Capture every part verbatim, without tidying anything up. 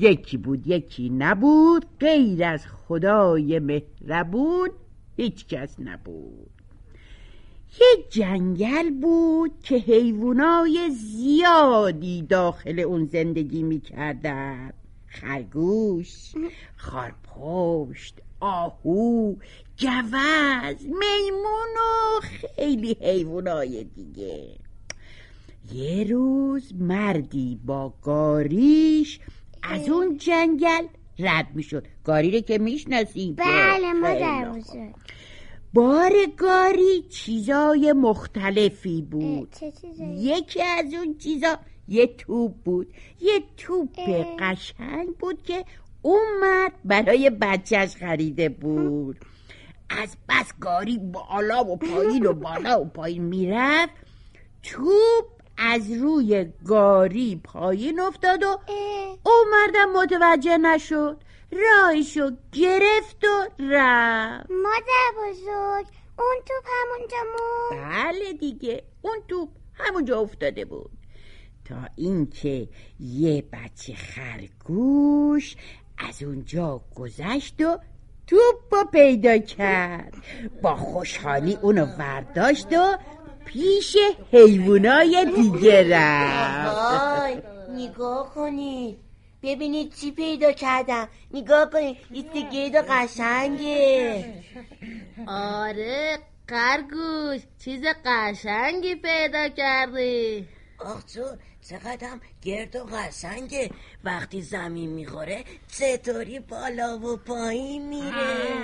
یکی بود یکی نبود، غیر از خدای مهربون هیچ کس نبود. یه جنگل بود که حیوانای زیادی داخل اون زندگی میکردن. خرگوش، خارپشت، آهو، گوز، میمون و خیلی حیوانای دیگه. یه روز مردی با گاریش از اون جنگل رد میشد. گاری رو که میشناسی؟ بله مادر بزرگ. بار گاری چیزای مختلفی بود. چه چیزایی؟ یکی از اون چیزا یه توپ بود. یه توپ قشنگ بود که اون مرد برای بچهش خریده بود. از بس گاری بالا و پایین و بالا و پایین میرفت، توپ از روی گاری پایین افتاد و اون مردم متوجه نشد، راهشو گرفت و رفت. مادر بزرگ اون توپ همونجا موند؟ بله دیگه، اون توپ همونجا افتاده بود تا اینکه یه بچه خرگوش از اونجا گذشت و توپو پیدا کرد. با خوشحالی اونو برداشت و پیش حیوانای دیگه رفت. آهای نگاه کنید، ببینید چی پیدا کردم. نگاه کنید، این گید قشنگه. آره خرگوش، چیز قشنگی پیدا کردی. آخ جو، چقدرم گرد و قشنگه. وقتی زمین میخوره چطوری بالا و پایین میره.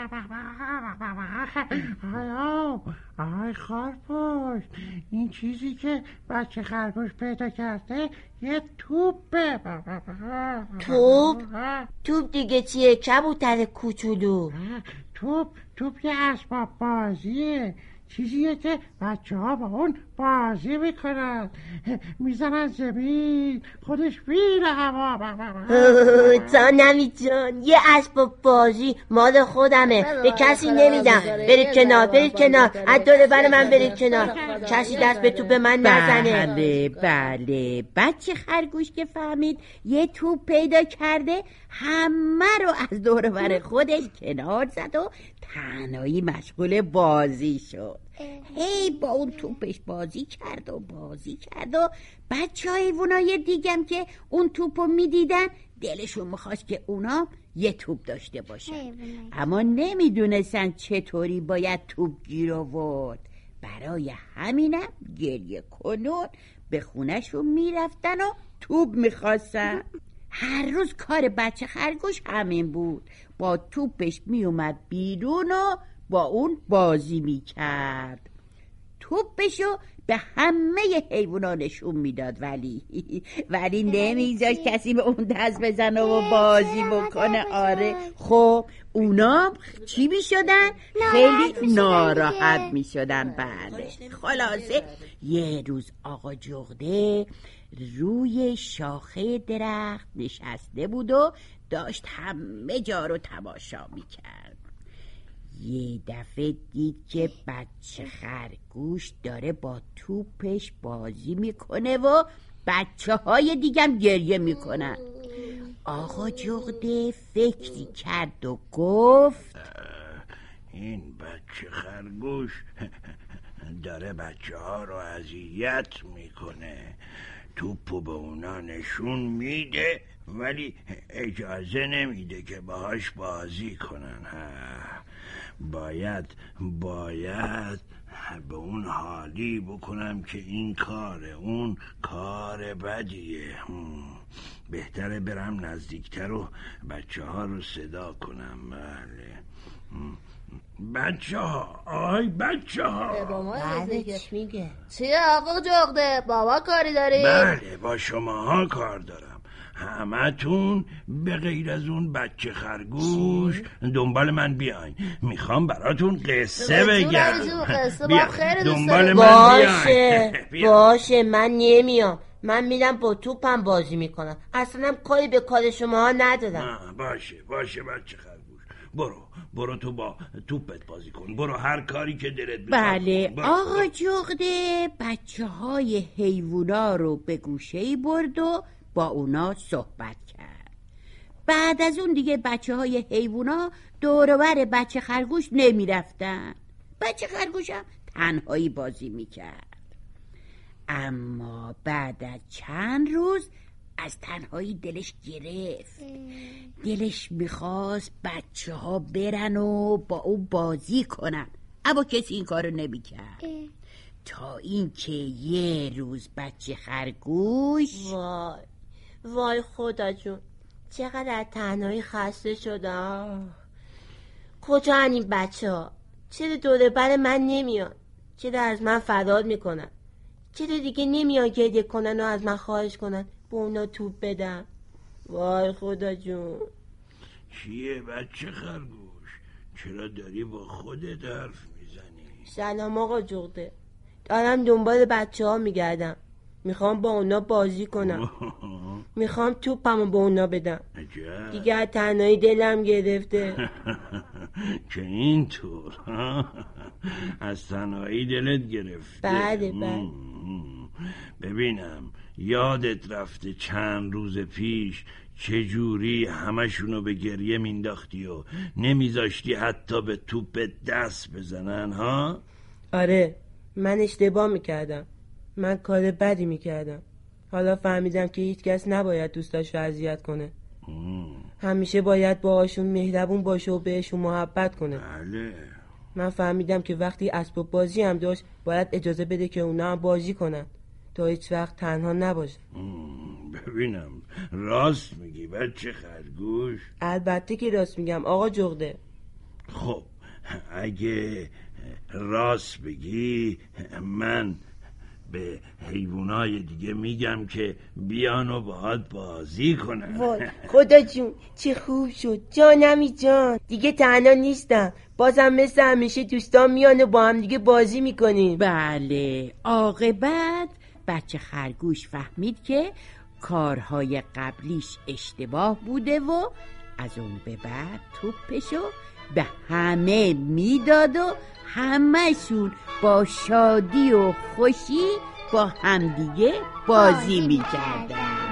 آی خرگوش، این چیزی که بچه خرگوش پیدا کرده یه توپه. توپ؟ توپ دیگه چیه کبوتر کوچولو؟ توپ توپ یه اسباب بازیه، چیزیه که بچه ها با اون بازی میکنن، میزنن زمین خودش میره هوا. جانمی جان، یه اسباب بازی مال خودمه، به کسی نمیدم. برید کنار، برید کنار، از دور بر من برید کنار، کسی دست به توپ من نزنه. بله بله، بچه خرگوش که فهمید یه توپ پیدا کرده، همه رو از دور بر خودش کنار زد و تنهایی مشغول بازی شد. هی با اون توپش بازی کرد و بازی کرد و بچه های حیوانای دیگم که اون توپو میدیدن دلشون میخواست که اونا یه توپ داشته باشن، اما نمیدونستن چطوری باید توپ گیر آورد. برای همینم گریه کنون به خونهشون میرفتن و توپ میخواستن. هر روز کار بچه خرگوش همین بود، با توپش میومد بیرون و با اون بازی میکرد. توپشو به همه حیوونا نشون میداد، ولی ولی نمیذاشت کسی به اون دست بزنه و بازی بکنه. آره خب اونا چی میشدن؟ خیلی ناراحت میشدن. بله خلاصه یه روز آقا جغده روی شاخه درخت نشسته بود و داشت همه جا رو تماشا میکرد. یه دفعه دید که بچه خرگوش داره با توپش بازی میکنه و بچه های دیگم گریه میکنن. آقا جغده فکری کرد و گفت این بچه خرگوش داره بچه ها رو اذیت میکنه، توپو به اونا نشون میده ولی اجازه نمیده که باهاش بازی کنن. باید باید به اون حالی بکنم که این کار اون کار بدیه. بهتره برم نزدیکتر و بچه ها رو صدا کنم. بله بچه ها، آی بچه ها. بله چی میگه؟ چیه آقا جغده؟ بابا کاری داری؟ بله با شما ها کار دارم. همه تون به غیر از اون بچه خرگوش دنبال من بیاین، میخوام براتون قصه بگم. بیا دنبال من باشه باشه من نمیام، من میرم با توپم بازی میکنم، اصلا کاری به کار شما ها ندارم. باشه باشه بچه خرگوش، برو برو تو با توپت بازی کن، برو هر کاری که دلت بخواد. بله آقا جغده بچه های حیوونا رو به گوشه‌ای برد و با اونا صحبت کرد. بعد از اون دیگه بچه های حیوونا دورور بچه خرگوش نمی رفتن. بچه خرگوش هم تنهایی بازی می کرد. اما بعد از چند روز از تنهایی دلش گرفت. دلش میخواست بچه ها برن و با او بازی کنن، اما کسی این کارو نمیکرد. تا اینکه یه روز بچه خرگوش وای وای خدا جون، چقدر از تنهایی خسته شدم. کجا هن این بچه ها؟ چرا دوره بر من نمیان؟ چرا از من فرار میکنن؟ چرا دیگه نمیان گریه کنن و از من خواهش کنن به اونا توپ بدم؟ وای خدا جون. چیه بچه خرگوش؟ چرا داری با خودت حرف میزنی؟ سلام آقا جغده، دارم دنبال بچه ها میگردم. میخوام با اونا بازی کنم. میخوام توپمو به اونا بدم. عجب. دیگه از تنهایی دلم گرفته. که اینطور از تنهایی دلت گرفته؟ بله بله. ببینم یادت رفته چند روز پیش چجوری همشونو به گریه مینداختی و نمیذاشتی حتی به توپ دست بزنن ها؟ آره من اشتباه میکردم، من کار بدی میکردم. حالا فهمیدم که هیچ کس نباید دوستاشو اذیت کنه. همیشه باید باهاشون مهربون باشه و بهشون محبت کنه. بله. من فهمیدم که وقتی اسباب بازی هم داشت باید اجازه بده که اونا هم بازی کنن تا هیچ وقت تنها نباشه. ببینم راست میگی بچه خرگوش؟ البته که راست میگم آقا جغده. خب اگه راست بگی من به حیوانای دیگه میگم که بیان و باهات بازی کنن. وای خدا جون چه خوب شد جانمی جان، دیگه تنها نیستم. بازم مثل همیشه دوستان میان و با هم دیگه بازی میکنیم. بله. عاقبت بچه خرگوش فهمید که کارهای قبلیش اشتباه بوده و از اون به بعد توپشو به همه میداد و همه‌شون با شادی و خوشی با همدیگه بازی میکردن.